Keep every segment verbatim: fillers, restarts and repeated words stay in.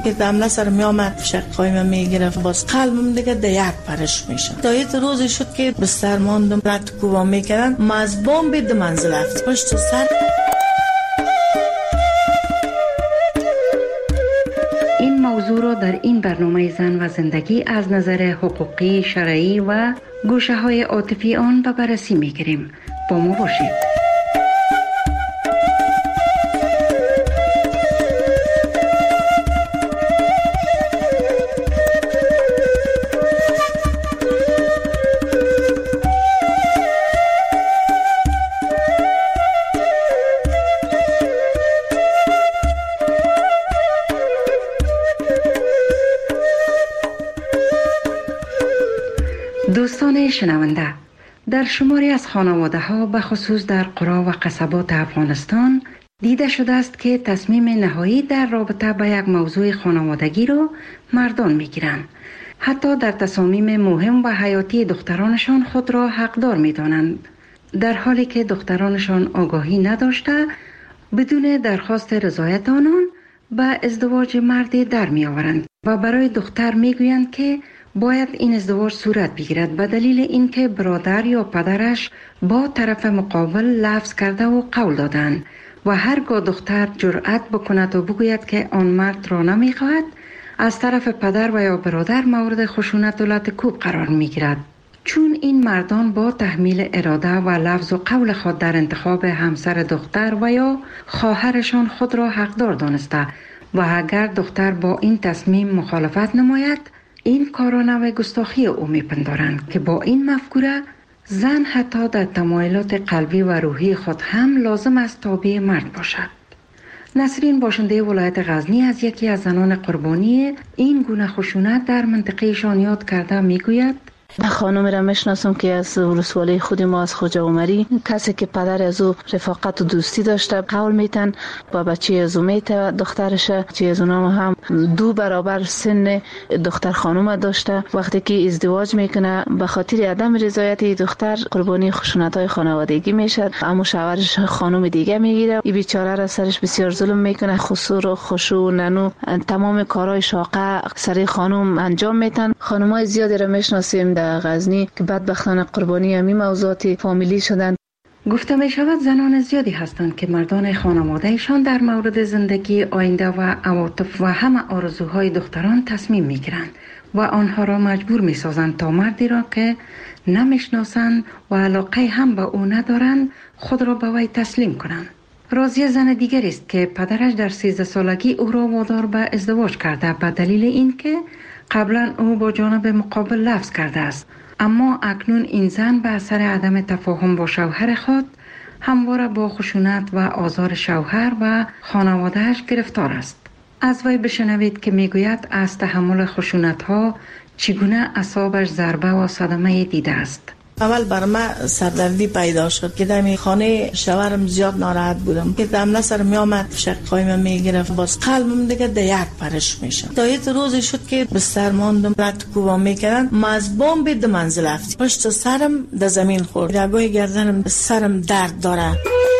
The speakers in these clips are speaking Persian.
که دمله سر می آمد شقای من می گرفت، باز قلبم دیگه ده یک پرش میشه. تا یه روزی شد که بستر ماندم، رد کوبا میکردن، ما از بام به دو منزل رفت پشت سر. این موضوع رو در این برنامه زن و زندگی از نظر حقوقی، شرعی و گوشه های عاطفی آن به بررسی میگیریم. با ما باشید. دوستان شنونده، در شماری از خانواده ها به خصوص در قرا و قصبات افغانستان دیده شده است که تصمیم نهایی در رابطه با یک موضوع خانوادگی را مردان می گیرند. حتی در تصامیم مهم و حیاتی دخترانشان خود را حقدار می دانند، در حالی که دخترانشان آگاهی نداشته بدون درخواست رضایت آنان به ازدواج مردی در می آورند و برای دختر می گویند که باید این ازدواج صورت بگیرد به دلیل اینکه برادر یا پدرش با طرف مقابل لفظ کرده و قول دادند و هرگاه دختر جرأت بکند و بگوید که آن مرد را نمیخواهد، از طرف پدر و یا برادر مورد خشونت و لطکوب قرار میگیرد. چون این مردان با تحمیل اراده و لفظ و قول خود در انتخاب همسر دختر و یا خواهرشان خود را حقدار دانسته و اگر دختر با این تصمیم مخالفت نماید، این کارا نوع گستاخی او میپندارند که با این مفکوره زن حتی در تمایلات قلبی و روحی خود هم لازم است تابع مرد باشد. نسرین باشنده ولایت غزنی از یکی از زنان قربانی این گونه خشونت در منطقه شان یاد کرده میگوید: خانم را میشناسم که از ولسوالی خود ما از خوجا عمری، کسی که پدر از او رفاقت و دوستی داشته، قول میتن با بچه از او میته دخترش، چه از اونها هم دو برابر سن دختر خانم داشته. وقتی که ازدواج میکنه به خاطر عدم رضایت دختر قربانی خشونت های خانوادگی میشه، اما شوهرش خانم دیگه میگیره. این بیچاره را سرش بسیار ظلم میکنه، خسور و خشوع ننو تمام کارهای شاقه سر خانم انجام میتن. خانمای زیادی را میشناسیم در غزنی که بدبختانه قربانی همین موضوعات فامیلی شدند. گفته می شود زنان زیادی هستند که مردان خانوادهشان در مورد زندگی آینده و عواطف و همه آرزوهای دختران تصمیم می گیرند و آنها را مجبور می سازند تا مردی را که نمیشناسند و علاقه هم به او ندارند خود را به وی تسلیم کنند. راضیه زن دیگر است که پدرش در سیزده سالگی او را وادار به ازدواج کرده به دلیل اینکه قبلا او با جانب مقابل لفظ کرده است، اما اکنون این زن به اثر عدم تفاهم با شوهر خود همواره با خشونت و آزار شوهر و خانوادهش گرفتار است. از وی بشنوید که میگوید از تحمل خشونت ها چگونه اعصابش ضربه و صدمه دیده است. اول بر من سردردی پیدا شد که در خانه شوهرم زیاد ناراحت بودم که دمله سر می آمد شقای من می گرفت، باز قلبم دیگه ده یک پرش میشه. تا یه روزی شد که بستر ماندم، رد کوبا میکردن، ما از بام به دو منزل رفت پشت سرم در زمین خورد، رگای گردنم سرم درد داره.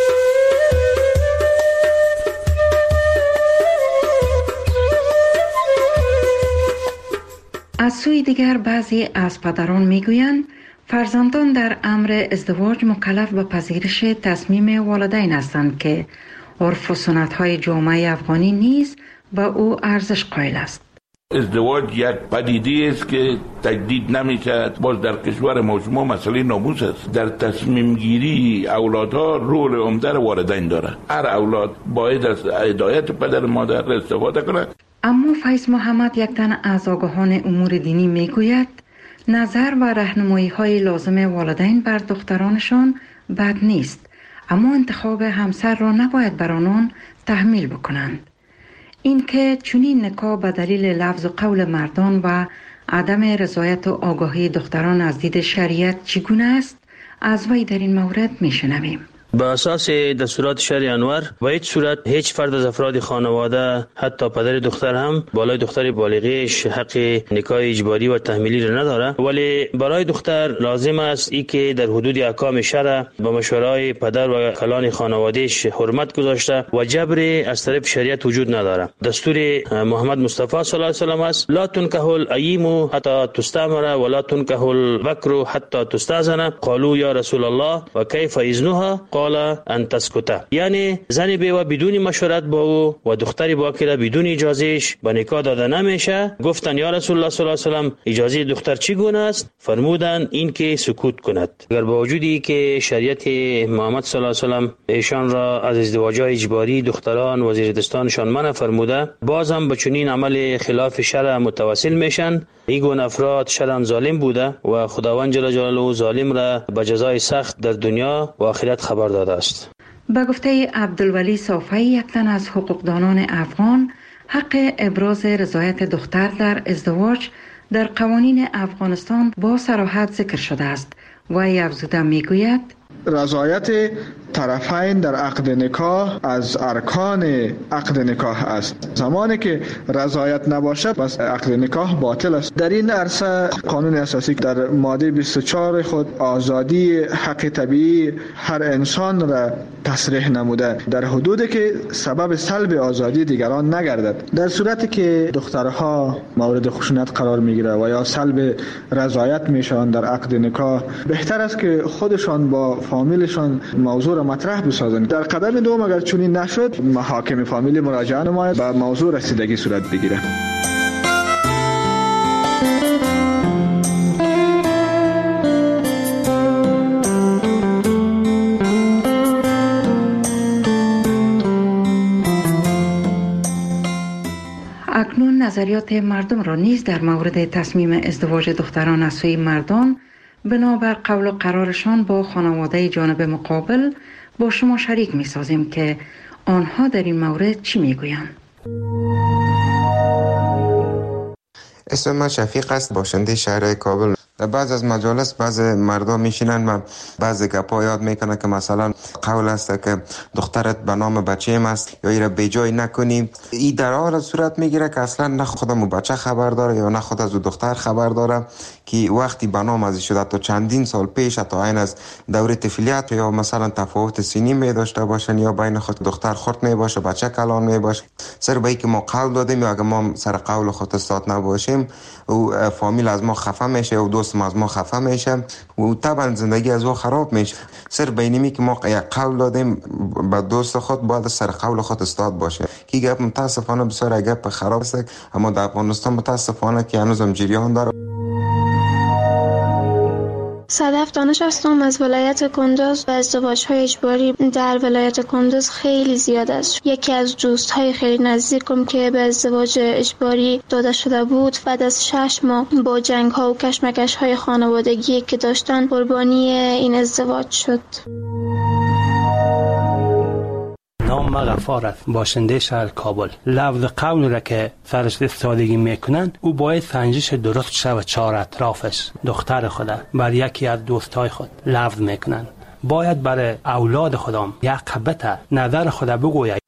از سوی دیگر بعضی از پدران میگویند فرزندان در امر ازدواج مکلف به پذیرش تصمیم والدین هستند که عرف و سنت‌های جامعه افغانی نیز به او ارزش قائل است. ازدواج یک پدیده است که تجدید نمی‌شود. باز در کشور ما شما مسئله ناموس است. در تصمیم گیری اولادها رول عمده والدین داره. هر اولاد باید از هدایت پدر مادر استفاده کند. اما فیض محمد، یک تن از آگاهان امور دینی میگوید نظر و راهنمایی های لازم والدین بر دخترانشان بد نیست، اما انتخاب همسر را نباید بر آنان تحمیل بکنند. اینکه چنین نکاح به دلیل لفظ و قول مردان و عدم رضایت و آگاهی دختران از دید شریعت چگونه است، از وی در این مورد میشنویم. به اساس دستورات شرع انور و هیچ صورت هیچ فرد از افراد خانواده حتی پدر دختر هم بالای دختر بالغیش حق نکاح اجباری و تحمیلی را نداره، ولی برای دختر لازم است ای که در حدود احکام شرع با مشورای پدر و کلان خانوادهش حرمت گذاشته و جبر از طرف شریعت وجود نداره. دستور محمد مصطفی صلی الله علیه و سلم است لا تنکح الاییم حتی تستعمر ولا تنکح البکر حتی تستأذن. قالوا یا رسول الله و کیف اذنها قال ان تسکت. یعنی زن بیوه بدون مشورت با او و دختری باکره بدون اجازهش به نکاح داده نمیشه. گفتن یا رسول الله صلی الله علیه و سلم اجازه دختر چی گونه است؟ فرمودند این که سکوت کند. اگر با وجودی که شریعت محمد صلی الله علیه و سلم ایشان را از ازدواج اجباری دختران و زیردستانشان منع فرموده، بازم به چنین عمل خلاف شرع متوسل میشن. این گونه افراد شرعاً ظالم بوده و خداوند جل جلاله ظالم را به جزای سخت در دنیا و آخرت خبر داده است. به گفته عبدالولی صافی، یک تن از حقوقدانان افغان، حق ابراز رضایت دختر در ازدواج در قوانین افغانستان با صراحت ذکر شده است و افزوده میگوید رضایت طرفین در عقد نکاح از ارکان عقد نکاح است. زمانی که رضایت نباشد بس عقد نکاح باطل است. در این عرصه قانون اساسی در ماده بیست و چهار خود آزادی حق طبیعی هر انسان را تصریح نموده، در حدودی که سبب سلب آزادی دیگران نگردد. در صورتی که دخترها مورد خشونت قرار میگیره و یا سلب رضایت میشن در عقد نکاح، بهتر است که خودشان با فامیلشان موضوع را مطرح بسازند. در قدم دوم اگر چنین نشد، محاکم فامیلی مراجعه نماید و موضوع رسیدگی صورت بگیره. اکنون نظریات مردم را نیز در مورد تصمیم ازدواج دختران از سوی مردان بنابر قول و قرارشان با خانواده جانب مقابل با شما شریک می سازیم که آنها در این مورد چی می گویند. اسم من شفیق است، باشنده شهر کابل. در بعض از مجالس بعض مردم میشینن و بعض گپا یاد میکنن که مثلا قول است که دخترت به نام بچه‌م است یا ایره به جای نکنی. این در حال صورت میگیره که اصلا نه خودمو بچه خبر داره یا نه خود از دختر خبر داره که وقتی به نام از شده تا چندین سال پیش تا این از دوره طفولیت یا مثلا تفاوت سنی می داشته باشن یا بین خود دختر خرد می باشه بچه کلان می باشه. سر به اینکه ما قول دادیم یا اگه ما سر قول خود استاد نباشیم و فامیل از ما خفه میشه و دوست از ما خفه میشه و طبعا زندگی از او خراب میشه. سر بینیمی که ما یک قول دادیم به دوست خود باید سر قول خود استاد باشه. که گپ متاسفانه بسیار گپ خراب است، اما در افغانستان متاسفانه که هنوزم جریان داره. صدف دانش هستم از ولایت کندوز و ازدواج‌های اجباری در ولایت کندوز خیلی زیاد است. یکی از دوست‌های خیلی نزدیکم که به ازدواج اجباری داده شده بود بعد از شش ماه با جنگ‌ها و کشمکش‌های خانوادگی که داشتن قربانی این ازدواج شد. نام غفار است، باشنده شهر کابل. لفظ قول را که سرش استفاده میکنن او باید سنجش درست شه و چهار اطرافش دختر خود بر یکی از دوستای خود لفظ میکنن. باید برای اولاد خودم یک قبطه نظر خود بگوید.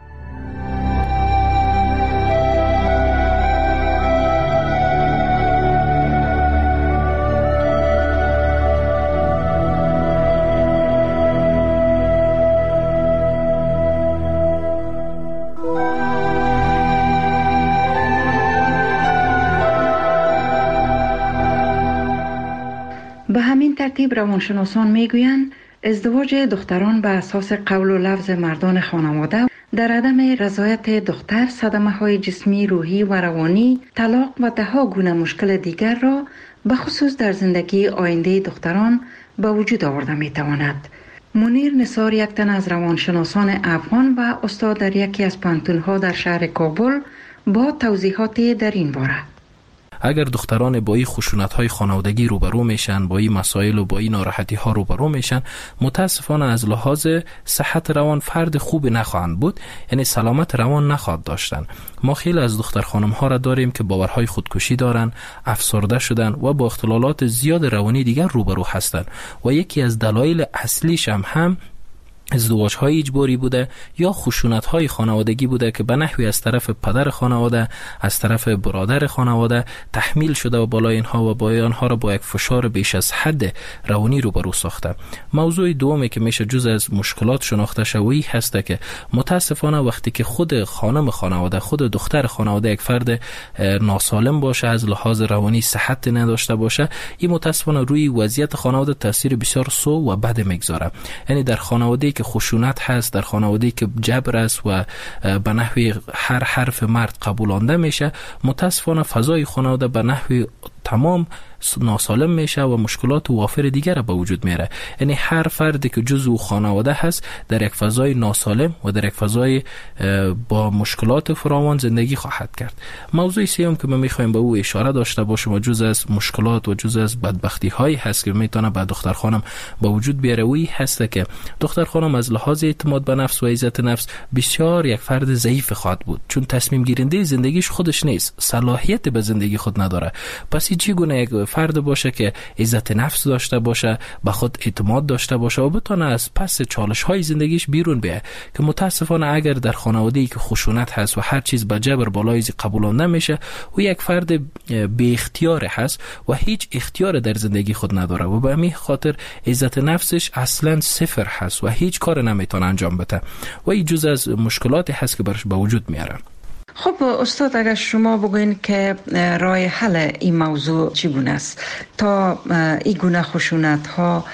به همین ترتیب روانشناسان میگویند ازدواج دختران به اساس قول و لفظ مردان خانواده در عدم رضایت دختر صدمه های جسمی، روحی و روانی، طلاق و ده ها گونه مشکل دیگر را به خصوص در زندگی آینده دختران به وجود آورده میتواند. منیر نثار، یک تن از روانشناسان افغان و استاد در یکی از پانتون‌ها در شهر کابل، با توضیحات در این باره. اگر دختران با این خشونت‌های خانوادگی روبرو میشن، با این مسائل و با این ناراحتی‌ها روبرو میشن، متاسفانه از لحاظ صحت روان فرد خوب نخواهند بود، یعنی سلامت روان نخواهد داشتن. ما خیلی از دختر خانم‌ها را داریم که باورهای خودکشی دارن، افسرده شدن و با اختلالات زیاد روانی دیگر روبرو هستند و یکی از دلایل اصلیش هم هم ازدواج های اجباری بوده یا خشونت های خانوادگی بوده که به نحوی از طرف پدر خانواده، از طرف برادر خانواده تحمیل شده و بالای اینها و بالای آنها را با یک فشار بیش از حد روانی روبرو ساخته. موضوع دومی که میشه جز از مشکلات شناخته شوی هسته که متاسفانه وقتی که خود خانم خانواده، خود دختر خانواده یک فرد ناسالم باشه، از لحاظ روانی صحت نداشته باشه، این متاسفانه روی وضعیت خانواده تاثیر بسیار سو و بد میگذاره. یعنی در خانواده که خشونت هست، در خانواده که جبر است و به نحوی هر حرف مرد قبولانده میشه، متاسفانه فضای خانواده به نحوی تمام ناسالم میشه و مشکلات وافر دیگر به وجود میاره. یعنی هر فردی که جزو خانواده هست در یک فضای ناسالم و در یک فضای با مشکلات فراوان زندگی خواهد کرد. موضوع سوم که ما میخوایم به او اشاره داشته باشیم و جز از مشکلات و جز از بدبختی هایی هست که میتونه به دختر خانم به وجود بیاره، وی هست که دختر خانم از لحاظ اعتماد به نفس و عزت نفس بسیار یک فرد ضعیف خواهد بود، چون تصمیم گیرنده زندگیش خودش نیست، صلاحیت به زندگی خود نداره. پس چگونه یک فرد باشه که عزت نفس داشته باشه، به خود اعتماد داشته باشه و بتونه از پس چالش های زندگیش بیرون بیه، که متاسفانه اگر در خانواده‌ای که خشونت هست و هر چیز به جبر بالای قبولانده میشه، و یک فرد بی اختیار هست و هیچ اختیار در زندگی خود نداره و به همین خاطر عزت نفسش اصلا صفر هست و هیچ کار نمیتونه انجام بده و این جز از مشکلاتی هست که برش به وجود میاره. خب استاد، اگر شما بگوین که راه حل این موضوع چگونه است تا این گونه خشونت ها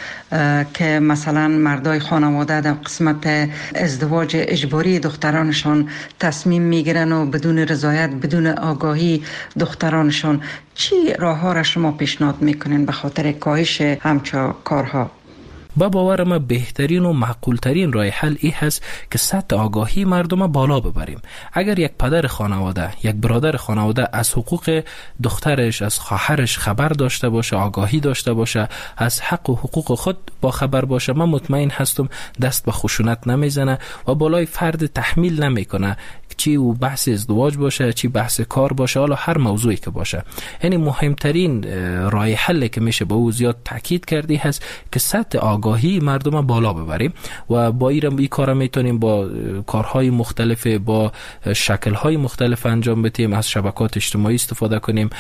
که مثلا مردای خانواده در قسمت ازدواج اجباری دخترانشان تصمیم میگیرن و بدون رضایت، بدون آگاهی دخترانشان، چی راه ها را شما پیشنهاد میکنین به خاطر کاهش همچون کارها؟ با باور ما بهترین و معقولترین راه حل ای هست که سطح آگاهی مردم بالا ببریم. اگر یک پدر خانواده، یک برادر خانواده از حقوق دخترش، از خواهرش خبر داشته باشه، آگاهی داشته باشه، از حق و حقوق خود با خبر باشه، من مطمئن هستم دست به خشونت نمیزنه و بالای فرد تحمیل نمیکنه، چی و بحث ازدواج باشه، چی بحث کار باشه، حالا هر موضوعی که باشه. یعنی مهمترین راه حلی که میشه به او زیاد تاکید کردی هست که سطح آگاهی مردم بالا ببریم و با این کار میتونیم با کارهای مختلف، با شکلهای مختلف انجام بدیم، از شبکات اجتماعی استفاده کنیم،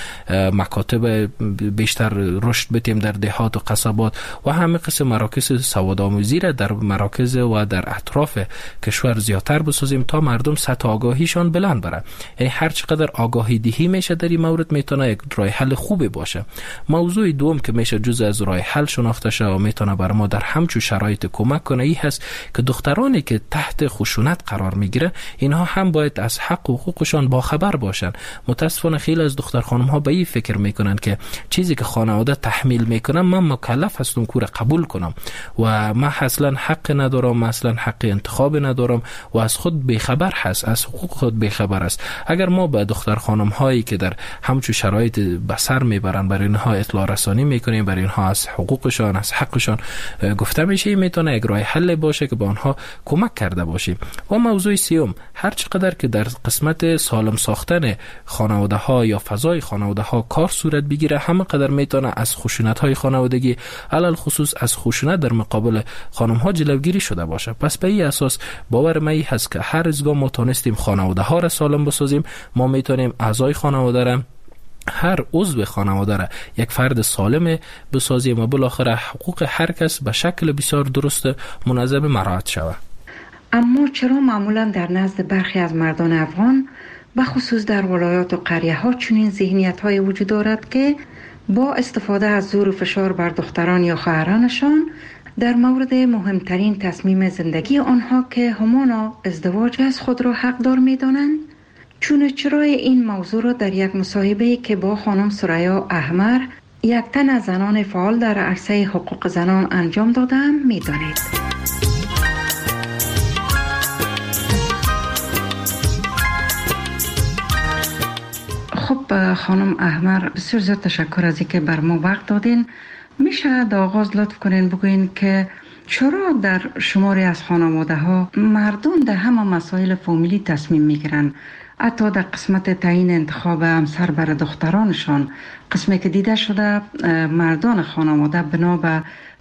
مکاتب بیشتر رشد بدیم در دهات و قصبات و همه قسم مراکز سوادآموزی را در مراکز و در اطراف کشور زیادتر بسازیم تا مردم سطح آگاهیشان بلند بره. یعنی هر چقدر آگاهی دهی میشه در این مورد میتونه یک راه حل خوبی باشه. موضوع دوم که میشه جزء از راه حل شناخته شه و میتونه بر ما در همچون شرایط کمک کنه ای هست که دخترانی که تحت خشونت قرار میگیره اینها هم باید از حق و حقوقشان باخبر باشن. متاسفانه خیلی از دختر خانم ها به این فکر میکنن که چیزی که خانواده تحمیل میکنن من مکلف هستم کور قبول کنم و من اصلا حق ندارم، اصلا حق انتخاب ندارم و از خود بیخبر هست، از حقوق خود بیخبر است. اگر ما به دختر خانم هایی که در همچون شرایط بسر میبرن برای اینها اطلاع رسانی میکنیم، برای اینها از حقوقشان، از حقشان گفته میشه، میتونه یک راه حل باشه که به آنها کمک کرده باشیم. و موضوع سیوم، هر چقدر که در قسمت سالم ساختن خانواده ها یا فضای خانواده ها کار صورت بگیره، همه قدر میتونه از خشونت های خانوادگی، علل خصوص از خشونت در مقابل خانم ها جلوگیری شده باشه. پس به این اساس باور من هست که هر از ما تونستیم خانواده ها را سالم بسازیم، ما میتونیم اعضای خانواده را، هر عضو خانواده را یک فرد سالم بسازیم و بالاخره حقوق هر کس به شکل بسیار درست منظم مراعات شود. اما چرا معمولا در نزد برخی از مردان افغان به خصوص در ولایات و قریه ها چنین ذهنیت های وجود دارد که با استفاده از زور و فشار بر دختران یا خواهرانشان در مورد مهمترین تصمیم زندگی آنها که همانا ازدواج از خود را حقدار می دانند؟ چون چرای این موضوع را در یک مصاحبه که با خانم ثریا احمر، یک تن از زنان فعال در عرصه حقوق زنان انجام دادم می دانید. خب خانم احمر، بسیار زیاد تشکر از اینکه بر ما وقت دادین. میشه در آغاز لطف کنین بگوین که چرا در شماری از خانواده ها مردم در همه مسائل فامیلی تصمیم میگیرن، حتی در قسمت تعیین انتخاب همسر برای دخترانشان، قسمی که دیده شده مردان خانواده بنا به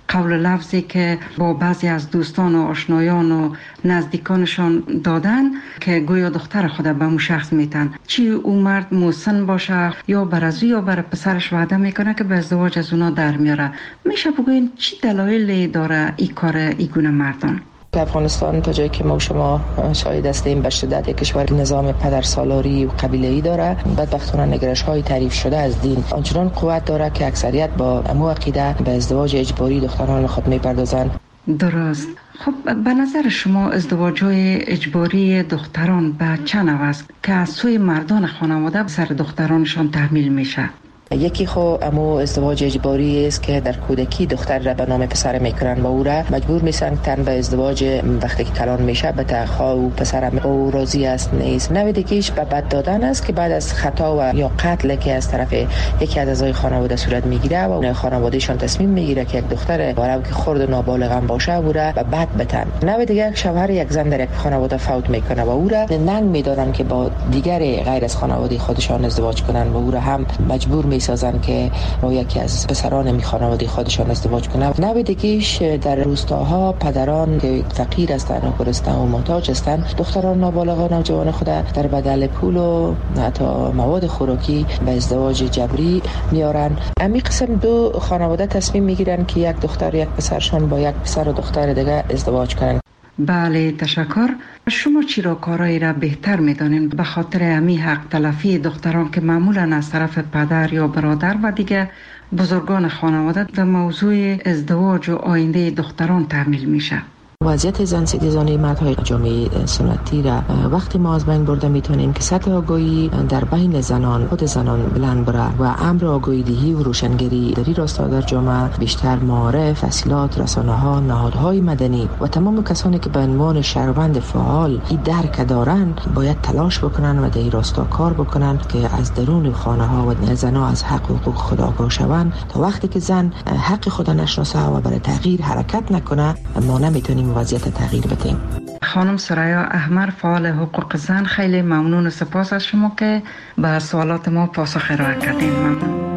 قول لفظی که با بعضی از دوستان و آشنایان و نزدیکانشان دادن که گویا دختر خود به اون شخص میتن، چی اون مرد مسن باشه یا برازو یا بر پسرش وعده میکنه که به ازدواج از اونا در میاره. میشه بگوین چی دلایلی داره این کار این گونه مردان؟ افغانستان تا جایی که ما شما شاهد هستیم به شدت یک کشور نظام پدر سالاری و قبیله‌ای داره. بدبختانه نگرش‌های تعریف شده از دین آنچنان قوت داره که اکثریت با امو عقیده به ازدواج اجباری دختران خود میپردازند. درست. خب به نظر شما ازدواج‌های اجباری دختران به چه نوع است که از سوی مردان خانواده به سر دخترانشان تحمیل میشه؟ یکی خو امو ازدواج اجباری است که در کودکی دختر را به نام پسر میکنن و او را مجبور میسن تن به ازدواج وقتی که کلان میشه به تخا و پسر او راضی است نیست. نوع دیگه‌اش به بد دادن است که بعد از خطا و یا قتل که از طرف یکی از اعضای خانواده صورت میگیره و خانوادهشان تصمیم میگیره که یک دختر ولو که خرد و نابالغ هم باشه او را به بد بتن. نوع دیگه شوهر یک زن در یک خانواده فوت میکنه و او را ننگ میدارن که با دیگر غیر از خانواده خودشان ازدواج کنن و او را هم مجبور میسازن که با یکی از پسران می خانواده خودشان ازدواج کنند. نوع دیگه‌اش در روستاها پدران که فقیر هستند و گرسنه و محتاج هستند دختران نابالغ و نوجوان خود در بدل پول و حتی مواد خوراکی به ازدواج جبری میارن. امی قسم دو خانواده تصمیم میگیرن که یک دختر یک پسرشان با یک پسر و دختر دیگه ازدواج کنن. بله تشکر. شما چی را کارایی را بهتر میدانید به خاطر امی حق تلفی دختران که معمولا از طرف پدر یا برادر و دیگه بزرگان خانواده در موضوع ازدواج و آینده دختران تحمیل میشه؟ وضعیت زن ستیزانه مردهای جامعه سنتی را وقتی ما از بین برده میتونیم که سطح آگاهی در بین زنان خود زنان بلند بره و امر آگاهی دهی و روشنگری در این راستا در جامعه بیشتر معارف، تحصیلات، رسانه‌ها، نهادهای مدنی و تمام کسانی که به عنوان شهروند فعال این درک دارن باید تلاش بکنن و در این راستا کار بکنن که از درون خانه‌ها و زنها از حق و حقوق خود آگاه شوند. تا وقتی که زن حق خود نشناسه و برای تغییر حرکت نکنه ما نمیتونیم وضعیت تغییر بدیم. خانم سریا احمر فعال حقوق زن، خیلی ممنون و سپاس از شما که به سوالات ما پاسخ ارائه کردین. ممنون.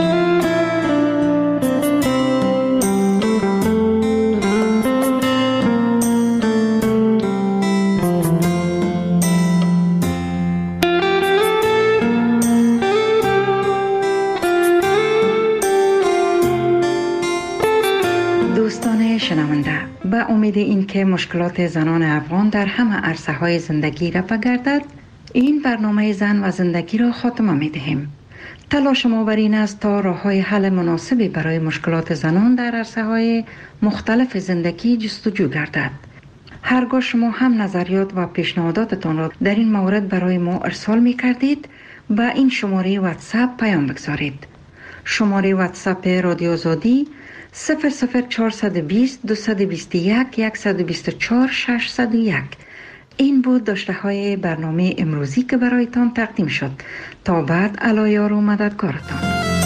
به امید این که مشکلات زنان افغان در همه عرصه های زندگی رفع گردد، این برنامه زن و زندگی را خاتمه می دهیم. تلاش ما بر این است تا راه های حل مناسبی برای مشکلات زنان در عرصه های مختلف زندگی جستجو گردد. هرگاه شما هم نظریات و پیشنهاداتتان را در این مورد برای ما ارسال می کردید به این شماره واتساپ پیام بگذارید. شماره واتساپ رادیو آزادی صفر صفر چهارصد و بیست دویست و بیست و یک صد و بیست و چهار ششصد و یک. این بود داشته های برنامه امروزی که برایتان تقدیم شد. تا بعد علایار و مددکارتان.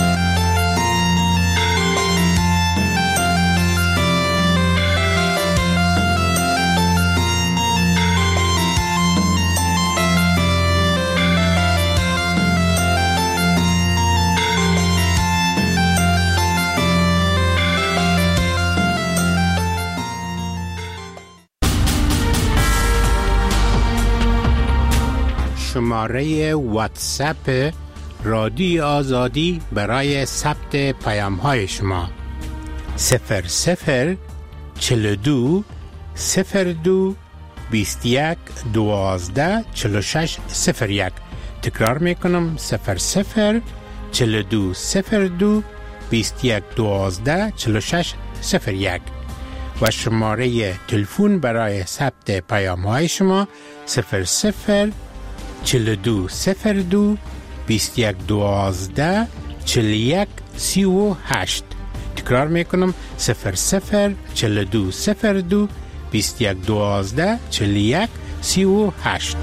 شماره واتساپ رادیو آزادی برای ثبت پیام های شما صفر صفر چهل و دو صفر دو بیست و یک دوازده چهل و شش صفر یک. تکرار میکنم صفر صفر چهل و دو صفر دو بیست و یک دوازده چهل و شش صفر یک و شماره تلفن برای ثبت پیام های شما صفر صفر چهل و دو صفر دو بیست و یک دوازده چهل و یک سی و هشت. تکرار میکنم صفر صفر چهل و دو صفر دو بیست و یک دوازده چهل و یک سی و هشت.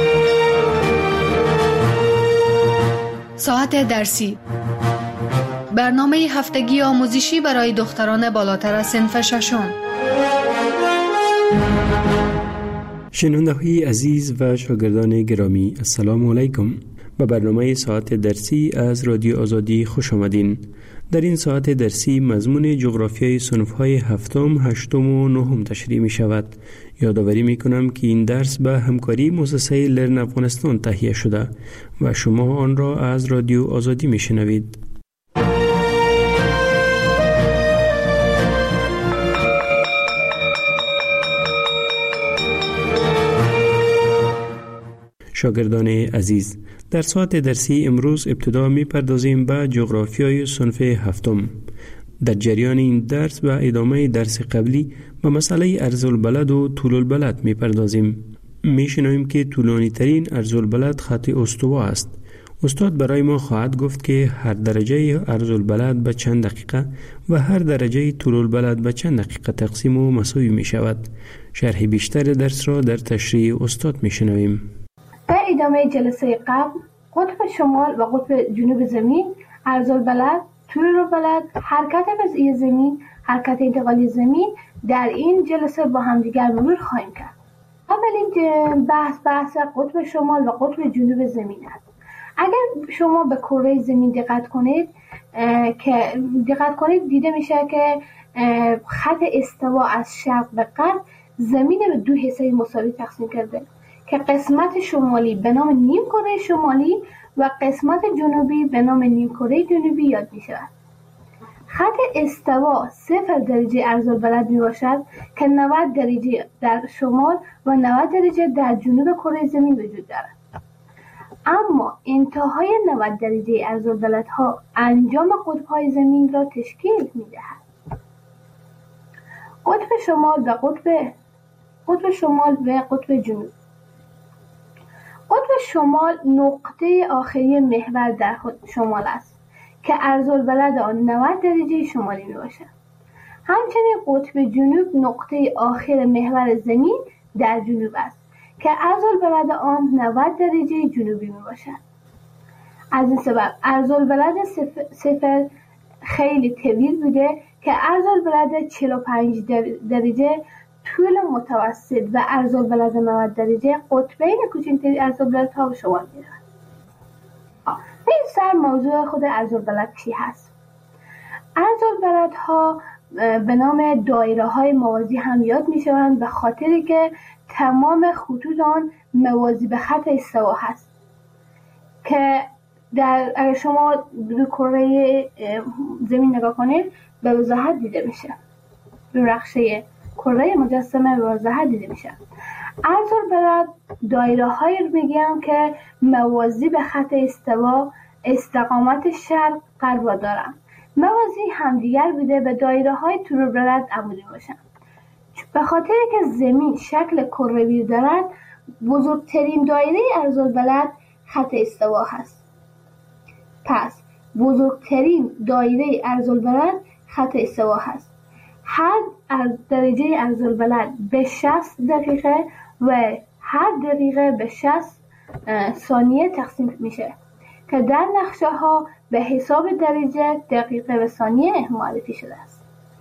ساعت درسی برنامه هفتگی آموزشی برای دختران بالاتر از صنف ششم. شنونده‌های عزیز و شاگردان گرامی، السلام علیکم. به برنامه ساعت درسی از رادیو آزادی خوش آمدین. در این ساعت درسی مضمون جغرافیای صنف‌های هفتم، هشتم و نهم تشریح می شود. یادآوری می کنم که این درس به همکاری مؤسسه لرن افغانستان تهیه شده و شما آن را از رادیو آزادی می شنوید. شاگردان عزیز، در ساعت درسی امروز ابتدا می پردازیم به جغرافیای صنف هفتم. در جریان این درس و ادامه درس قبلی به مسئله ارض‌البلد و طول البلد می پردازیم. می شنویم که طولانی ترین ارض‌البلد خط استوا است. استاد برای ما خواهد گفت که هر درجه ارض‌البلد به چند دقیقه و هر درجه طول البلد به چند دقیقه تقسیم و مساوی می شود. شرح بیشتر درس را در تشریح استاد می شنویم. در ادامه جلسه قبل قطب شمال و قطب جنوب زمین، ارض‌البلد، طول البلد، حرکت وضعی زمین، حرکت انتقالی زمین در این جلسه با همدیگر مرور خواهیم کرد. اولین بحث بحث قطب شمال و قطب جنوب زمین است. اگر شما به کره زمین دقت کنید که دقت کنید دیده میشه که خط استوا از شرق به غرب زمین به دو حصه مساوی تقسیم کرده که قسمت شمالی به نام نیم کره شمالی و قسمت جنوبی به نام نیم کره جنوبی یاد می شود. خط استوا صفر درجه ارض‌البلد می باشد که نود درجه در شمال و نود درجه در جنوب کره زمین وجود دارد. اما انتهای نود درجه ارض‌البلد ها انجام قطب‌های زمین را تشکیل می دهد. قطب شمال و قطب قطب شمال و قطب جنوب. قطب شمال نقطه آخری محور در خود شمال است که ارض‌البلد آن نود درجه شمالی می باشد. همچنین قطب جنوب نقطه آخر محور زمین در جنوب است که ارض‌البلد آن نود درجه جنوبی می باشد. از این سبب ارض‌البلد صفر خیلی طویل بوده که ارض‌البلد چهل و پنج درجه طول متوسط و ارض‌البلد نود درجه قطبین کوچکتر ارض‌البلدها به شمار می‌رود. این سر موضوع خود ارض‌البلد چی هست؟ ارض‌البلدها به نام دایره‌های موازی هم یاد می‌شوند به خاطری که تمام خطوط آن موازی به خط استوا هست که در اگر شما روی کره زمین نگاه کنید به وضاحت دیده میشه. روی نقشه کره مجسمه به وضاحت دیده میشه. ارض‌البلد دایره هایی رو میگن که موازی به خط استوا استقامت شرق غرب دارن. موازی همدیگر بوده به دایره های طول البلد عمودی باشن. به خاطر که زمین شکل کروی دارد بزرگترین دایره ارض‌البلد خط استوا هست. پس بزرگترین دایره ارض‌البلد خط استوا هست. هر درجه ارض‌البلد به شصت دقیقه و هر دقیقه به شصت ثانیه تقسیم میشه که در نقشه ها به حساب درجه دقیقه و ثانیه معرفی شده است.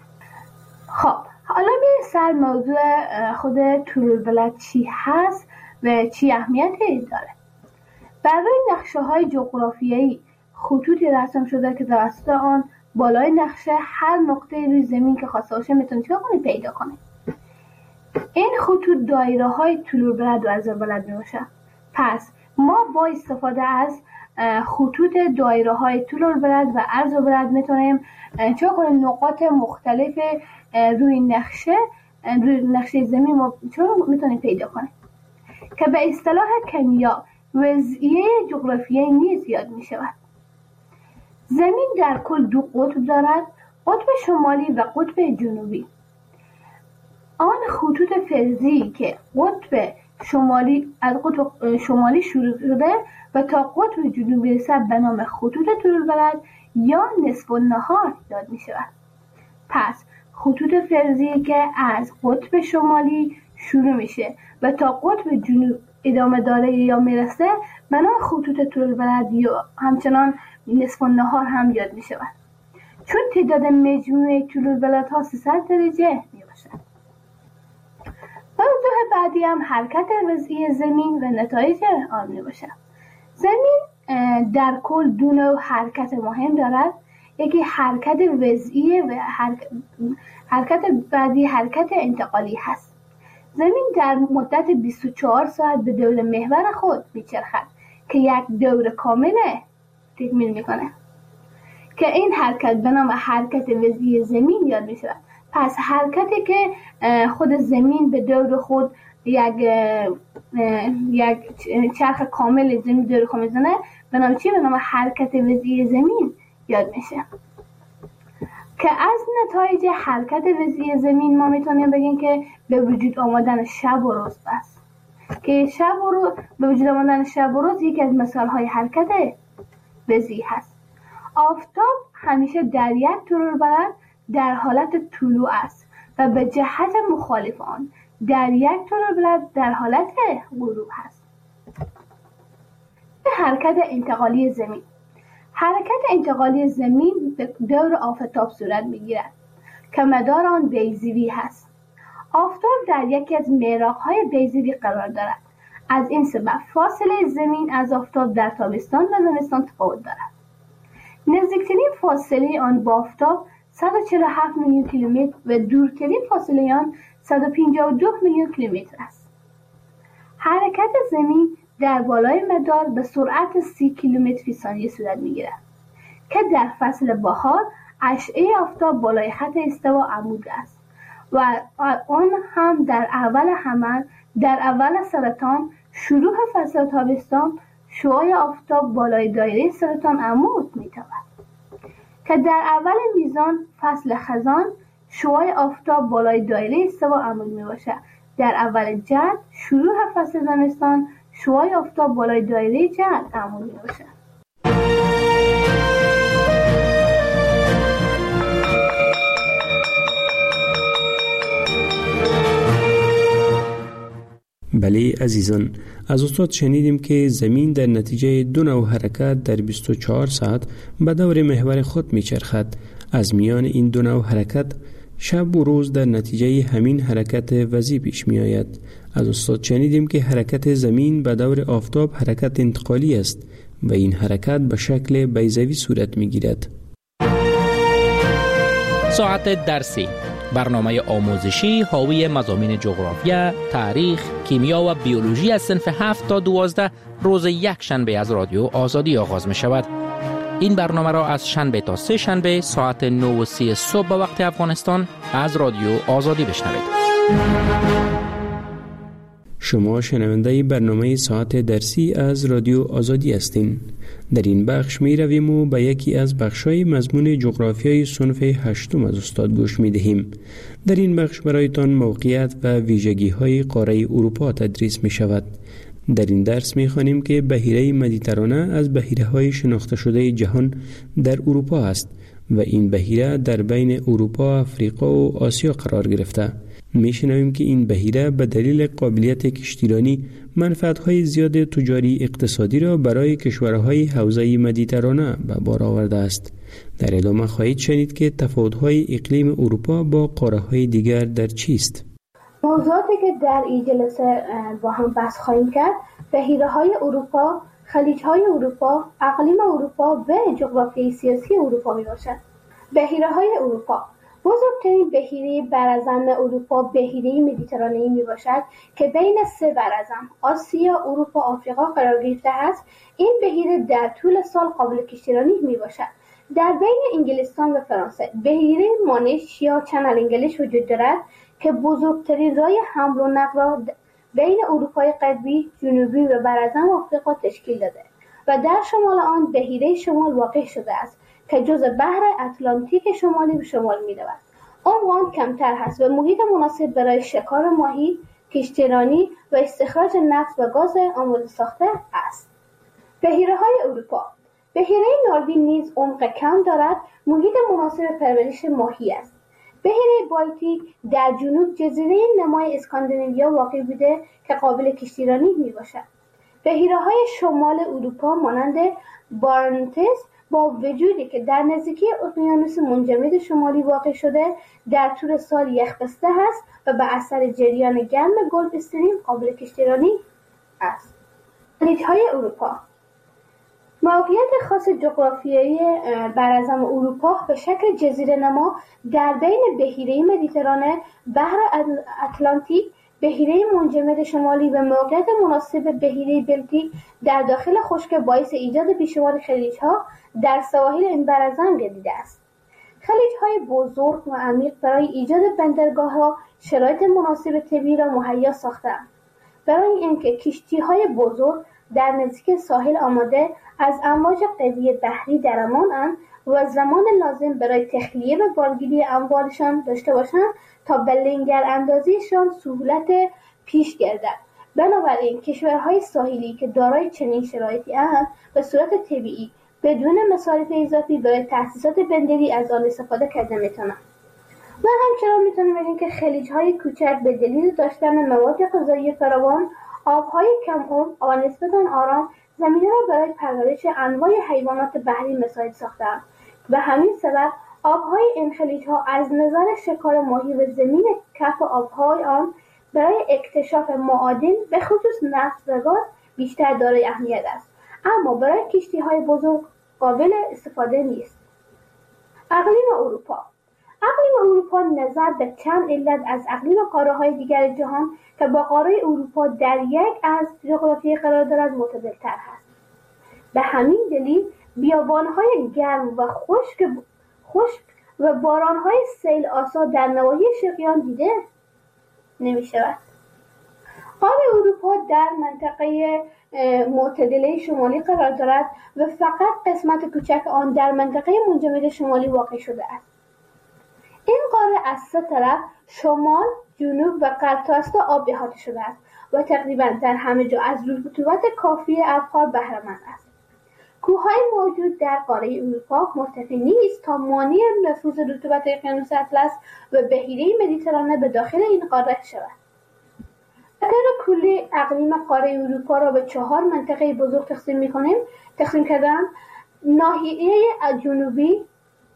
خب حالا به سر موضوع خود طول البلد چی هست و چی اهمیتی داره. برای نقشه های جغرافیایی خطوطی رسم شده که توسط آن بالای نقشه هر نقطه روی زمین که خواسته باشه میتونید چه کنید پیدا کنید. این خطوط دایره های طول البلد و ارض‌البلد میباشه. پس ما با استفاده از خطوط دایره های طول البلد و ارض‌البلد میتونیم چه کنیم نقاط مختلف روی نقشه روی نقشه زمین ما میتونیم پیدا کنیم که به اصطلاح کیمیا وضعیه جغرافیایی نیز یاد میشود. زمین در کل دو قطب دارد، قطب شمالی و قطب جنوبی. آن خطوط فرضی که قطب شمالی از قطب شمالی شروع شده و تا قطب جنوبی رسد به نام خطوط طول البلد یا نصف النهار یاد می شود. پس خطوط فرضی که از قطب شمالی شروع میشه و تا قطب جنوب ادامه داره یا میرسه به نام خطوط طول البلد یا همچنان نصف النهار هم یاد می شود. چون تعداد مجموعه طول البلدها سیصد درجه می باشد. موضوع بعدی هم حرکت وضعی زمین و نتایج آن می باشد. زمین در کل دو نوع حرکت مهم دارد. یکی حرکت وضعی و حرکت, حرکت بعدی حرکت انتقالی هست. زمین در مدت بیست و چهار ساعت به دور محور خود میچرخد که یک دور کامل تکمیل میکنه که این حرکت به نام حرکت وضعی زمین یاد میشود. پس حرکتی که خود زمین به دور خود یک یک چرخ کامل زمین دور خود میزنه به نام چی؟ به نام حرکت وضعی زمین یاد میشه. که از نتایج حرکت وضعی زمین ما میتونیم بگیم که به وجود آمدن شب و روز است که شب و روز به وجود آمدن شب و روز یکی از مثال های حرکت وضعی هست. آفتاب همیشه در یک طول‌البلد در حالت طلوع است و به جهت مخالف آن در یک طول‌البلد در حالت غروب هست. به حرکت انتقالی زمین. حرکت انتقالی زمین به دور آفتاب صورت میگیرد که مدار آن بیضوی هست. آفتاب در یکی از محراق‌های بیضوی قرار دارد. از این سبب فاصله زمین از آفتاب در تابستان و زمستان تفاوت دارد. نزدیکترین فاصله آن با آفتاب صد و چهل و هفت میلیون کیلومتر و دورترین فاصله آن صد و پنجاه و دو میلیون کیلومتر است. حرکت زمین در بالای مدار به سرعت سی کیلومتر فی ثانیه صورت میگیرد که در فصل بهار اشعه آفتاب بالای خط استوا عمود است و آن هم در اول حمل در اول سرطان شروع فصل تابستان شعاع آفتاب بالای دایره سرطان عمود میتابد که در اول میزان فصل خزان شعاع آفتاب بالای دایره استوا عمود میباشد. در اول جد شروع فصل زمستان شعاع آفتاب بالای دایره جد عمود میباشد. بله عزیزان، از استاد شنیدیم که زمین در نتیجه دو نوع حرکت در بیست و چهار ساعت به دور محور خود میچرخد. از میان این دو نوع حرکت شب و روز در نتیجه همین حرکت وضعی پیش می آید. از استاد شنیدیم که حرکت زمین به دور آفتاب حرکت انتقالی است و این حرکت به شکل بیضوی صورت می گیرد. ساعت درسی، برنامه آموزشی حاوی مضامین جغرافیا، تاریخ، کیمیا و بیولوژی از صنف هفت تا دوازده روز یک شنبه از رادیو آزادی آغاز می شود. این برنامه را از شنبه تا سه شنبه ساعت نه و سی صبح به وقت افغانستان از رادیو آزادی بشنوید. شما شنونده برنامه ساعت درسی از رادیو آزادی هستین. در این بخش می رویم و به یکی از بخش‌های مضمون جغرافیای صنف هشتم از استاد گوش می دهیم. در این بخش برایتان موقعیت و ویژگی‌های قاره اروپا تدریس می شود. در این درس می خوانیم که بحیره مدیترانه از بحیره‌های شناخته شده جهان در اروپا است و این بحیره در بین اروپا، افریقا و آسیا قرار گرفته. می شنویم که این بحیره به دلیل قابلیت کشتیرانی منفعت‌های زیاد تجاری اقتصادی را برای کشورهای حوزه مدیترانه به بار آورده است. در ادامه خواهید شنید که تفاوت‌های اقلیم اروپا با قاره‌های دیگر در چیست. موضوعاتی که در این جلسه با هم بحث خواهیم کرد بحیره‌های اروپا، خلیج‌های اروپا، اقلیم اروپا و جغرافیای سیاسی اروپا میباشد. بحیره‌های اروپا بزرگترین بحیره برازم اروپا بحیره مدیترانه‌ای میباشد که بین سه برازم آسیا، اروپا، آفریقا قرار گرفته است. این بحیره در طول سال قابل کشتیرانی میباشد. در بین انگلستان و فرانسه بحیره مانش یا چنل انگلیش وجود دارد که بزرگترین راه حمل و نقل را بین اروپای غربی، جنوبی و برازم آفریقا تشکیل داده و در شمال آن بحیره شمال واقع شده است که جزء بحر اتلانتیک شمالی به شمال می‌رود. عمق آن کمتر هست و محیط مناسب برای شکار ماهی، کشتیرانی و استخراج نفت و گاز آماده ساخته است. بحیره‌های اروپا. بحیره ناروین نیز عمق کم دارد، محیط مناسب پرورش ماهی است. بحیره بالتیک در جنوب جزیره نمای اسکاندیناویا واقع بوده که قابل کشتیرانی میباشد. بحیره‌های شمال اروپا مانند بارنتس، با وجودی که در نزدیکی اقیانوس منجمد شمالی واقع شده، در طول سال یخبسته است و به اثر جریان گرم گلف استریم قابل کشتیرانی است. خلیج‌های اروپا. موقعیت خاص جغرافیایی براعظم اروپا به شکل جزیره نما در بین بحیره مدیترانه، بحر اتلانتیک، بحیره منجمد شمالی و موقعیت مناسب بحیره بلژیک در داخل خشک باعث ایجاد بیشمار خلیج‌ها در سواحل این براعظم گردیده است. خلیج‌های بزرگ و عمیق برای ایجاد بندرگاه‌ها شرایط مناسب طبیعی را مهیا ساخته‌اند. برای اینکه کشتی‌های بزرگ در نزدیک ساحل آماده از امواج قوی بحری در امان‌اند و زمان لازم برای تخلیه و بارگیری اموالشان داشته باشند تا به لنگر اندازیشان سهولت پیش گردد. بنابراین کشورهای ساحلی که دارای چنین شرایطی اند به صورت طبیعی بدون مصارف اضافی برای تأسیسات بندری از آن استفاده کرده میتونند. و همچنان میتونیم بگیم که خلیج‌های کوچک به دلیل داشتن مواد غذایی فراوان، آب‌های کم عمق و نسبتاً آرام زمینه را برای پرورش انواع حیوانات بحری مساعد ساخته‌اند. به همین سبب آب‌های این خلیج‌ها از نظر شکار ماهی و زمین کف آب‌های آن برای اکتشاف معادن به خصوص نفت و گاز بیشتر دارای اهمیت است، اما برای کشتی‌های بزرگ قابل استفاده نیست. اقلیم اروپا. اقلیم اروپا نظر به چند علت از اقلیم قاره‌های دیگر جهان که با قاره اروپا در یک از جغرافیایی قرار دارد معتدل‌تر است. به همین دلیل بیابان‌های گرم و خشک خشک و باران‌های سیل آسا در نواحی شرقی آن دیده نمی‌شود. قاره اروپا در منطقه معتدله شمالی قرار دارد و فقط قسمت کوچک آن در منطقه منجمد شمالی واقع شده است. این قاره از سه طرف شمال، جنوب و غرب تا استا آب احاطه شده است و تقریباً در همه جا از رطوبت کافی ابخار بهره‌مند است. کوههای موجود در قاره اروپا مرتفع نیست تا مانع نفوذ رطوبت اقیانوس اطلس و بحیره مدیترانه به داخل این قاره شود. اگر کلی اقلیم قاره اروپا را به چهار منطقه بزرگ تقسیم می‌کنیم، تقسیم کردن ناحیه جنوبی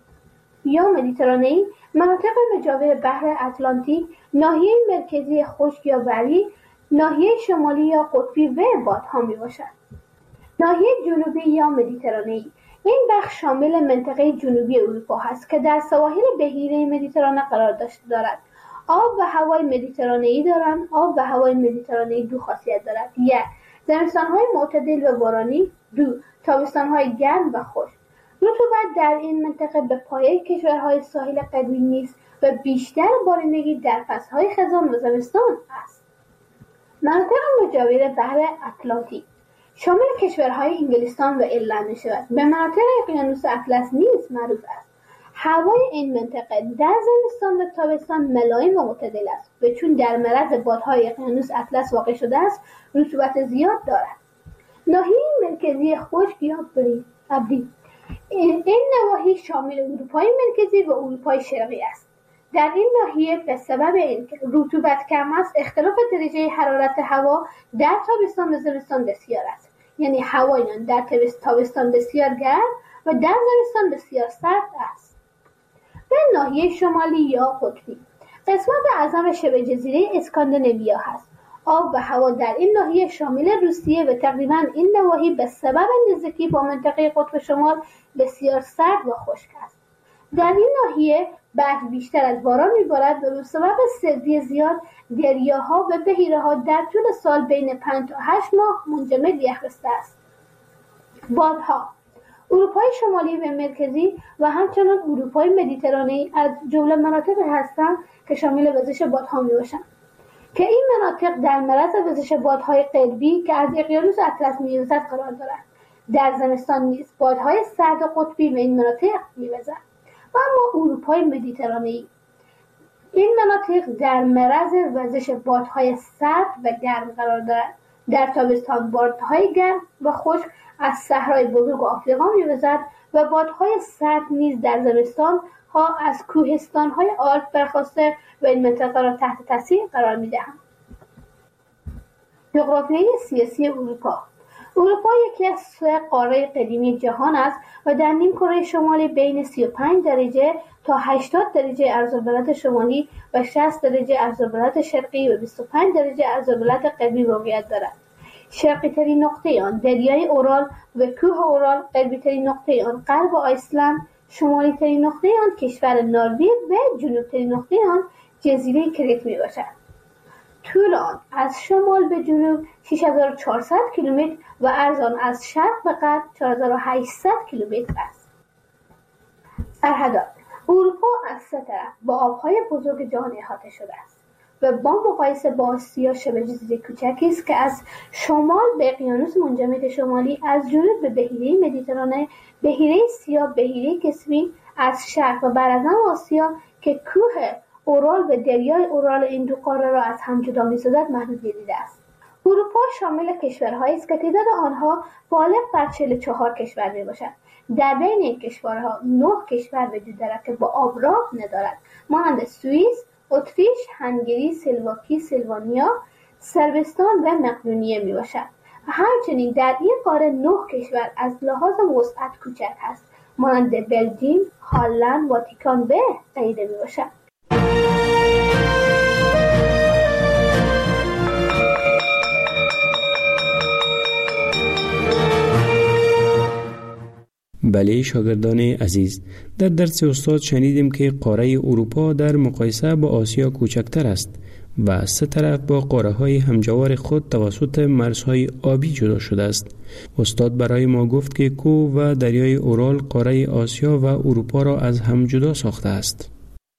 یا مدیترانه‌ای، مناطق مجاور بحر اتلانتیک، ناحیه مرکزی خشک یا بری، ناحیه شمالی یا قطبی و بادها میباشد. ناحیه جنوبی یا مدیترانه‌ای، این بخش شامل منطقه جنوبی اروپا هست که در سواحل بحیره مدیترانه قرار دارد. آب و هوای مدیترانه‌ای دارند. آب و هوای مدیترانه‌ای دو خاصیت دارد: یک، زمستان‌های معتدل و بارانی، دو، تابستان‌های گرم و خشک. رطوبت در این منطقه به پایه کشورهای ساحل قدیمی نیست و بیشتر بارندگی در فصل‌های خزان و زمستان است. مناطق مجاور بحر اتلانتیک شامل کشورهای انگلستان و ایرلند می‌شود. به مناطق اقیانوس اطلس نیز معروف است. هوای این منطقه در زمستان و تابستان ملایم و معتدل است و چون در معرض بادهای اقیانوس اطلس واقع شده است، رطوبت زیاد دارد. ناحیه مرکزی خشک یا ابری، این نواحی شامل اروپای مرکزی و اروپای شرقی است. در این ناحیه به سبب اینکه رطوبت کم است، اختلاف درجه حرارت هوا در تابستان و زمستان بسیار است. یعنی هوای آن در تابستان بسیار گرم و در زمستان بسیار سرد است. به ناحیه شمالی یا قطبی، قسمت اعظم شبه جزیره اسکاندیناویا هست. آب و هوا در این ناحیه شامل روسیه و تقریباً این نواحی به سبب نزدیکی با منطقه قطب شمال بسیار سرد و خشک است. در این ناحیه برف بیشتر از باران میبارد و به سبب سردی زیاد دریاها و بحیره‌ها در طول سال بین پنج تا هشت ماه منجمد یخبسته است. بادها اروپای شمالی و مرکزی و همچنان اروپای مدیترانه‌ای از جمله مناطقی هستند که شامل وزش بادها میباشند که این مناطق در معرض وزش بادهای قطبی که از اقیانوس اطلس میوزد قرار دارند. در زمستان نیز بادهای سرد قطبی به این مناطق میوزد. و اما اروپای مدیترانه‌ای، این مناطق در معرض وزش بادهای سرد و گرم قرار دارند. در تابستان بادهای گرم و خشک از صحرای بزرگ آفریقا میوزد و بادهای سرد نیز در زمستان ها از کوهستان‌های آلپ برخاسته و این منطقه را تحت تاثیر قرار می‌دهند. جغرافیای سیاسی اروپا. اروپا یکی از سه قاره قدیمی جهان است و در نیم کره شمالی بین سی و پنج درجه تا هشتاد درجه عرض‌البلد شمالی و شصت درجه عرض‌البلد شرقی و بیست و پنج درجه عرض‌البلد غربی موقعیت دارد. شرقی ترین نقطه آن دریای اورال و کوه اورال، غربی ترین نقطه آن غرب آیسلند، شمالی ترین نقطه آن کشور نروژ و جنوب ترین نقطه آن جزیره کریت می باشد. طول آن از شمال به جنوب شش هزار و چهارصد کیلومتر و عرض آن از شرق به غرب چهار هزار و هشتصد کیلومتر است. سرحدات اروپا از سه طرف با آبهای بزرگ جهان احاطه شده است و با مقایسه با آسیا شبه جزیره کوچکی است که از شمال به اقیانوس منجمد شمالی، از جنوب به بحیره مدیترانه، بحیره سیاه، بحیره کسپین، از شرق و برازن آسیا که کوه اورال و دریای اورال این دو قاره را از هم جدا می‌سازد محدود گردیده است. اروپا شامل کشورهایی است که تعداد آنها بالغ بر چهل و چهار کشور میباشد. در بین این کشورها نه کشور وجود دارد که با آب راه ندارد، مانند سوئیس، اتریش، هنگری، سلواکی، سلوانیا، صربستان و مقدونیه میباشد. همچنین در این قاره نه کشور از لحاظ وسعت کوچک است، مانند بلژیم، هلند، واتیکان و غیره میباشد. بله شاگردان عزیز، در درس استاد شنیدیم که قاره اروپا در مقایسه با آسیا کوچکتر است و سه طرف با قاره های همجوار خود توسط مرزهای آبی جدا شده است. استاد برای ما گفت که کوه و دریای اورال قاره آسیا و اروپا را از هم جدا ساخته است.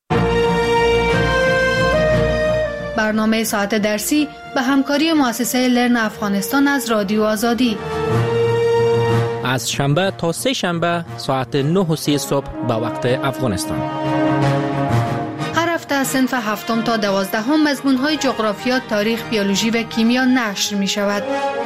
برنامه ساعت درسی به همکاری مؤسسه لرن افغانستان از رادیو آزادی از شنبه تا سه شنبه ساعت نه و سی صبح به وقت افغانستان. هر هفته از صنف هفتم تا دوازدهم مضمون‌های جغرافیا، تاریخ، بیولوژی و کیمیا نشر می شود.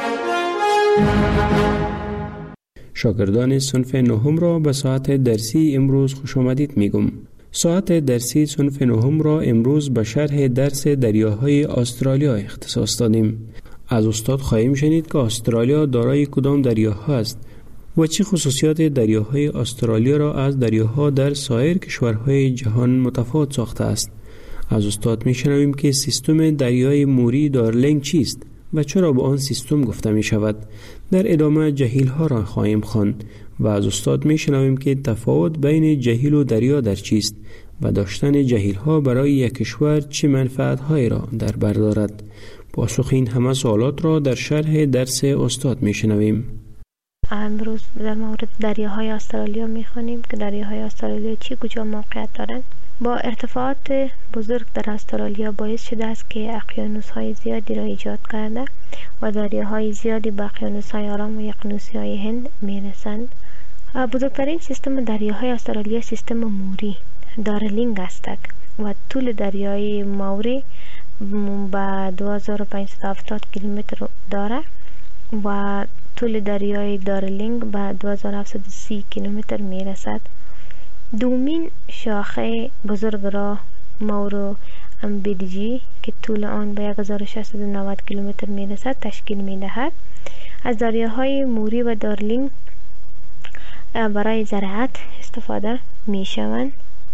شاگردان صنف نهم را به ساعت درسی امروز خوش آمدید می گم. ساعت درسی صنف نهم را امروز به شرح درس دریاهای استرالیا اختصاص دادیم. از استاد خواهیم شنید که استرالیا دارای کدام دریاها است و چه خصوصیات دریاهای استرالیا را از دریاها در سایر کشورهای جهان متفاوت ساخته است. از استاد میشنویم که سیستم دریای موری دارلینگ چیست و چرا به آن سیستم گفته می شود. در ادامه جهیل ها را خواهیم خواند و از استاد میشنویم که تفاوت بین جهیل و دریا در چیست و داشتن جهیل ها برای یک کشور چه منفعت هایی را در بر دارد. پاسخ این همه سوالات را در شرح درس استاد میشنویم. امروز در مورد دریاهای استرالیا میخوانیم که دریاهای استرالیا چی کجا موقعیت دارند. با ارتفاعات بزرگ در استرالیا باعث شده است که اقیانوس‌های زیادی را ایجاد کرده و دریاهای زیادی به اقیانوس‌های آرام و اقیانوس‌های هند میرسند. بزرگترین سیستم دریاهای استرالیا سیستم موری دارلینگ است و طول دریای موری به دو هزار و پانصد و هفتاد کیلومتر داره و طول دریای دارلینگ به دو هزار و هفتصد و سی کیلومتر می رسد. دومین شاخه بزرگ را مورو امبیدجی که طول آن به هزار و ششصد و نود کیلومتر می رسد تشکیل می دهد. از دریاهای موری و دارلینگ برای زراعت استفاده می شوند.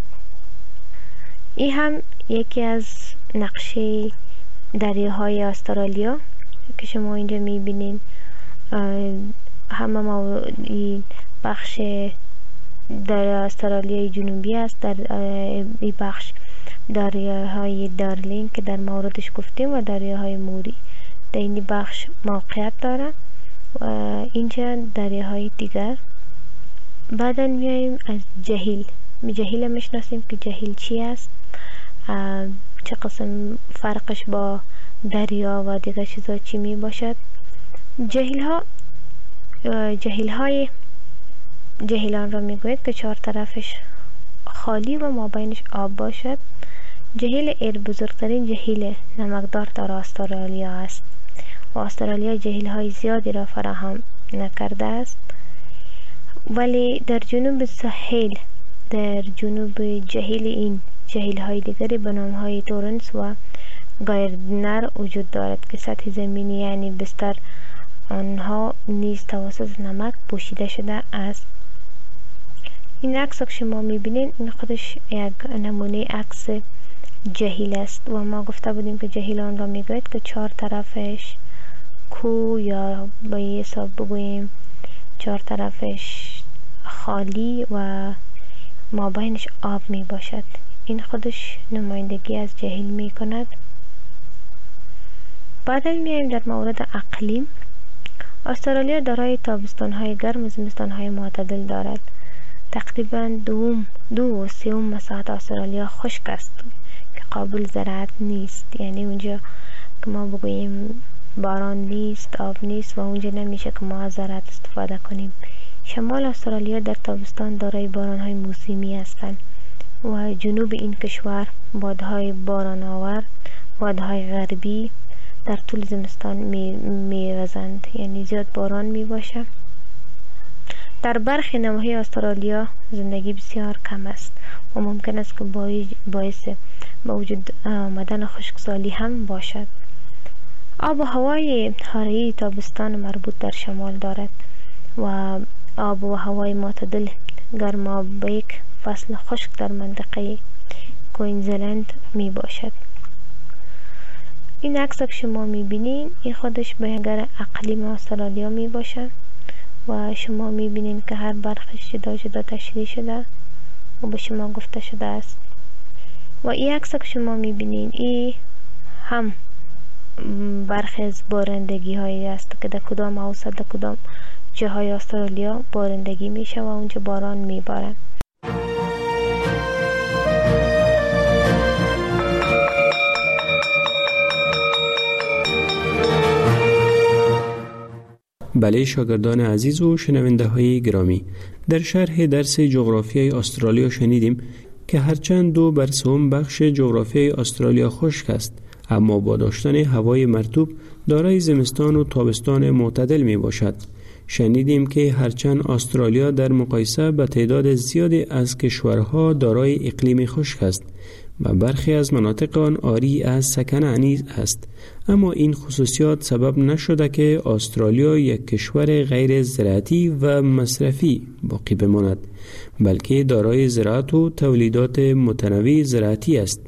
این هم یکی از نقشه دریاهای استرالیا که شما اینجا میبینید. همه ما بخش در استرالیای جنوبی است. در این بخش دریاهای دارلینگ که در موردش گفتیم و دریاهای موری در این بخش موقعیت داره و اینجا دریاهای دیگر. بعدا میاییم از جهیل. جهیل میشناسیم که جهیل چی است، چه قسم فرقش با دریا و دیگر چیزا چی می باشد. جهیل ها جهیل های جهیلان را می گوید که چهار طرفش خالی و مابینش آب باشد. جهیل ایر بزرگترین جهیل نمکدار در استرالیا است و استرالیا جهیل های زیادی را فراهم نکرده است، ولی در جنوب ساحل در جنوب جهیل این جهیل های دیگری به نام های تورنس و گایردنر وجود دارد که سطح زمینی یعنی بستر آنها نیز توسط نمک پوشیده شده است. این عکس که شما میبینید این خودش یک نمونه عکس جهیل است و ما گفته بودیم که جهیل آن را میگوید که چهار طرفش کوه یا با حساب بگوییم چهار طرفش خالی و مابینش آب می باشد. این خودش نمایندگی از جهیل می کند. بعد میایم در مورد اقلیم. استرالیا دارای تابستان های گرم و زمستان های معتدل دارد. تقریبا دوم دو و سوم مساحت استرالیا خشک است که قابل زراعت نیست، یعنی اونجا که ما بگوییم باران نیست، آب نیست و اونجا نمیشه که ما از زراعت استفاده کنیم. شمال استرالیا در تابستان دارای باران‌های موسمی هستند و جنوب این کشور بادهای باران آور، بادهای غربی در طول زمستان می میوزند، یعنی زیاد باران می باشه. در برخی نواحی استرالیا زندگی بسیار کم است و ممکن است که باعث با وجود آمدن خشکسالی هم باشد. آب و هوای حاره تابستان مربوط در شمال دارد و آب و هوای معتدل گرمابه فصل خشک در منطقه کوینزلند می باشد. این عکس که شما می بینید این خودش بیانگر اقلیم استرالیا می باشد و شما می بینید که هر برخش جدا جدا تشریح شده و به شما گفته شده است. و این عکس که شما می بینید این هم برخی از بارندگی هایی است که در کدام اوسط در کدام جاهای استرالیا بارندگی میشه و اونجا باران میباره. بله شاگردان عزیز و شنونده های گرامی، در شرح درس جغرافیای استرالیا شنیدیم که هرچند دو بر سوم بخش جغرافیای استرالیا خشک است، اما با داشتن هوای مرطوب دارای زمستان و تابستان معتدل می باشد. شنیدیم که هرچند استرالیا در مقایسه با تعداد زیادی از کشورها دارای اقلیم خشک است و برخی از مناطق آن عاری از سکنه نیز است، اما این خصوصیات سبب نشده که استرالیا یک کشور غیر زراعتی و مصرفی باقی بماند، بلکه دارای زراعت و تولیدات متنوع زراعتی است.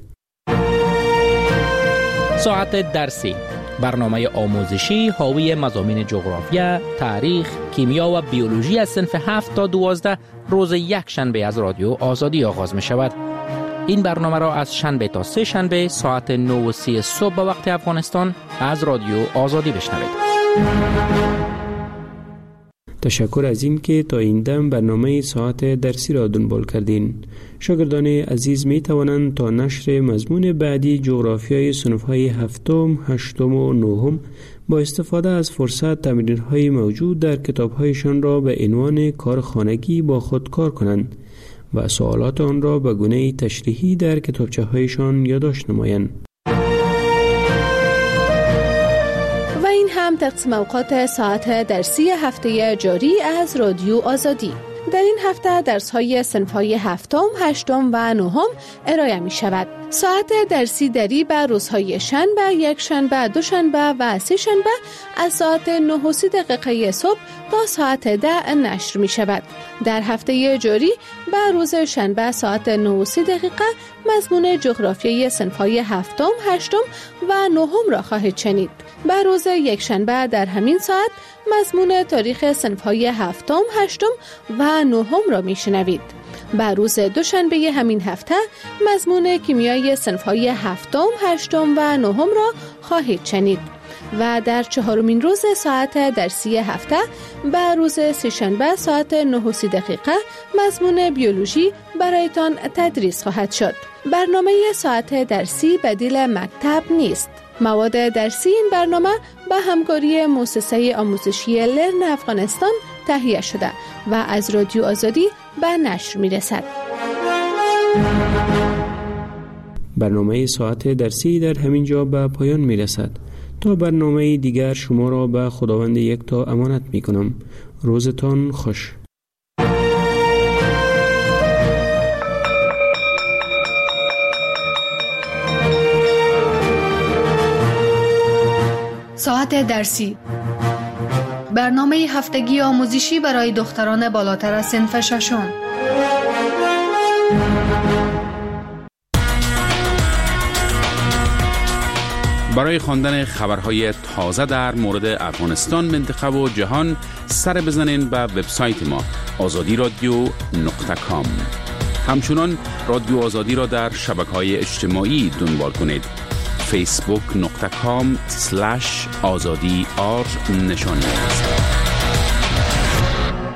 ساعت درسی، برنامه آموزشی حاوی مضامین جغرافیا، تاریخ، کیمیا و بیولوژی از صنف هفت تا دوازده روز یک شنبه از رادیو آزادی آغاز می شود. این برنامه را از شنبه تا سه شنبه ساعت نه و سی صبح به وقت افغانستان از رادیو آزادی بشنوید. تشکر از این که تا این دم برنامه ساعت درسی را دنبال کردین. شاگردان عزیز می توانند تا نشر مضمون بعدی جغرافیای صنف‌های هفتم، هشتم و نهم با استفاده از فرصت تمرین‌های موجود در کتاب‌هایشان را به عنوان کار خانگی با خود کار کنند و سوالات آن را به گونه تشریحی در کتابچه‌هایشان یادداشت نمایند. و این هم تقسیم اوقات ساعت درسی هفته جاری از رادیو آزادی. در این هفته درس‌های صنف‌های هفتم، هشتم و نهم ارائه می شود. ساعت درسی دری به روزهای شنبه، یک شنبه، دو شنبه و سه شنبه از ساعت نه و سی دقیقه صبح تا ساعت ده نشر می شود. در هفته جاری به روز شنبه ساعت نه و سی دقیقه مضمون جغرافیای صنف‌های هفتم، هشتم و نهم را خواهید شنید. به روز یک شنبه در همین ساعت مضمون تاریخ صنف‌های هفتم، هشتم و نهم را میشنوید. به روز دوشنبه همین هفته مضمون کیمیای صنف‌های هفتم، هشتم و نهم را خواهید شنید. و در چهارمین روز ساعت درسی هفته به روز سه‌شنبه ساعت نه و سی دقیقه مضمون بیولوژی برایتان تدریس خواهد شد. برنامه ساعت درسی بدیل مکتب نیست. مواد درسی این برنامه به همکاری مؤسسه آموزشی لرن افغانستان تهیه شده و از رادیو آزادی به نشر می رسد. برنامه ساعت درسی در همین جا به پایان می رسد. تا برنامه دیگر شما را به خداوند یکتا امانت می کنم. روزتان خوش. ساعت درسی برنامه هفتگی آموزشی برای دختران بالاتر از صنف ششم. برای خواندن خبرهای تازه در مورد افغانستان، منطقه و جهان سر بزنین به وبسایت ما آزادی رادیو نقطه کام. همچنان رادیو آزادی را در شبکه‌های اجتماعی دنبال کنید. فیسبوک نقطه کام سلش آزادی آر نشانی است.